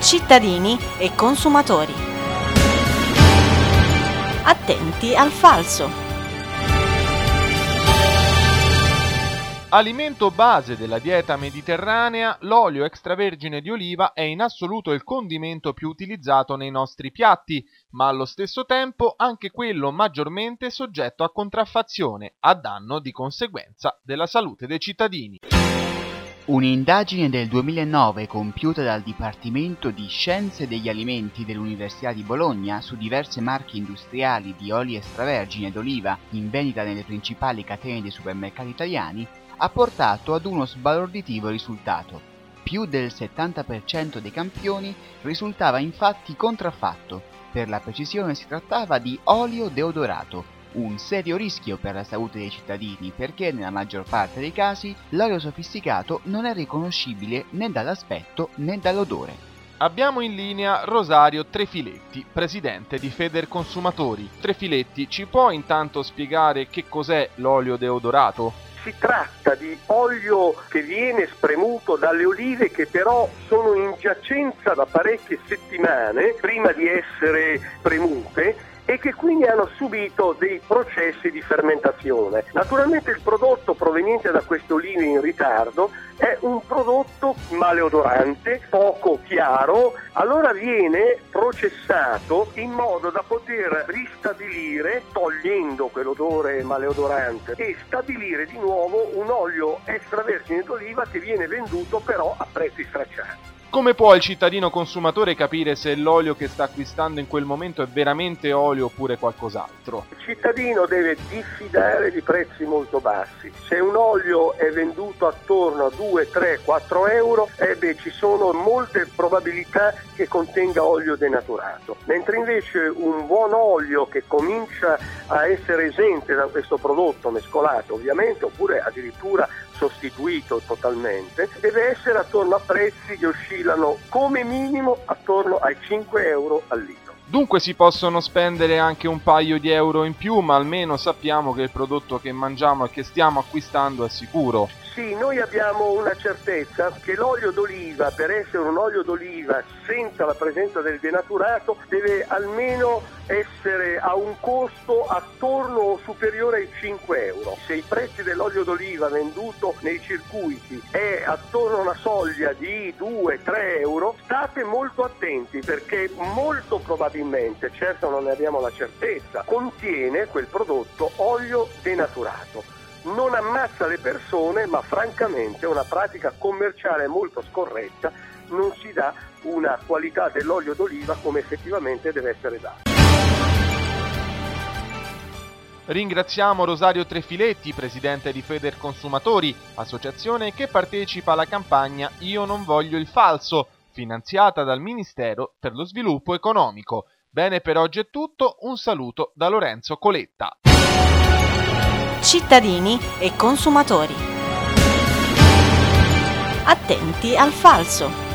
Cittadini e consumatori. Attenti al falso. Alimento base della dieta mediterranea, l'olio extravergine di oliva è in assoluto il condimento più utilizzato nei nostri piatti, ma allo stesso tempo anche quello maggiormente soggetto a contraffazione, a danno di conseguenza della salute dei cittadini. Un'indagine del 2009 compiuta dal Dipartimento di Scienze degli Alimenti dell'Università di Bologna su diverse marche industriali di oli extravergine d'oliva in vendita nelle principali catene di supermercati italiani ha portato ad uno sbalorditivo risultato. Più del 70% dei campioni risultava infatti contraffatto. Per la precisione si trattava di olio deodorato, un serio rischio per la salute dei cittadini perché nella maggior parte dei casi l'olio sofisticato non è riconoscibile né dall'aspetto né dall'odore. Abbiamo in linea Rosario Trefiletti, presidente di Federconsumatori. Trefiletti, ci può intanto spiegare che cos'è l'olio deodorato? Si tratta di olio che viene spremuto dalle olive che però sono in giacenza da parecchie settimane prima di essere spremute e che quindi hanno subito dei processi di fermentazione. Naturalmente il prodotto proveniente da queste olive in ritardo è un prodotto maleodorante, poco chiaro, allora viene processato in modo da poter ristabilire, togliendo quell'odore maleodorante, e stabilire di nuovo un olio extravergine d'oliva che viene venduto però a prezzi stracciati. Come può il cittadino consumatore capire se l'olio che sta acquistando in quel momento è veramente olio oppure qualcos'altro? Il cittadino deve diffidare di prezzi molto bassi. Se un olio è venduto attorno a 2, 3, 4 euro, ci sono molte probabilità che contenga olio denaturato. Mentre invece un buon olio che comincia a essere esente da questo prodotto mescolato ovviamente, oppure addirittura sostituito totalmente, deve essere attorno a prezzi che oscillano come minimo attorno ai 5 euro al litro. Dunque si possono spendere anche un paio di euro in più, ma almeno sappiamo che il prodotto che mangiamo e che stiamo acquistando è sicuro. Sì, noi abbiamo una certezza che l'olio d'oliva, per essere un olio d'oliva senza la presenza del denaturato, deve almeno essere a un costo attorno o superiore ai 5 euro. Se i prezzi dell'olio d'oliva venduto nei circuiti è attorno a una soglia di 2-3 euro, state molto attenti perché molto probabilmente, certo non ne abbiamo la certezza, contiene quel prodotto olio denaturato. Non ammazza le persone, ma francamente è una pratica commerciale molto scorretta, non si dà una qualità dell'olio d'oliva come effettivamente deve essere data. Ringraziamo Rosario Trefiletti, presidente di Federconsumatori, associazione che partecipa alla campagna Io non voglio il falso, finanziata dal Ministero per lo Sviluppo Economico. Bene, per oggi è tutto, un saluto da Lorenzo Coletta. Cittadini e consumatori. Attenti al falso.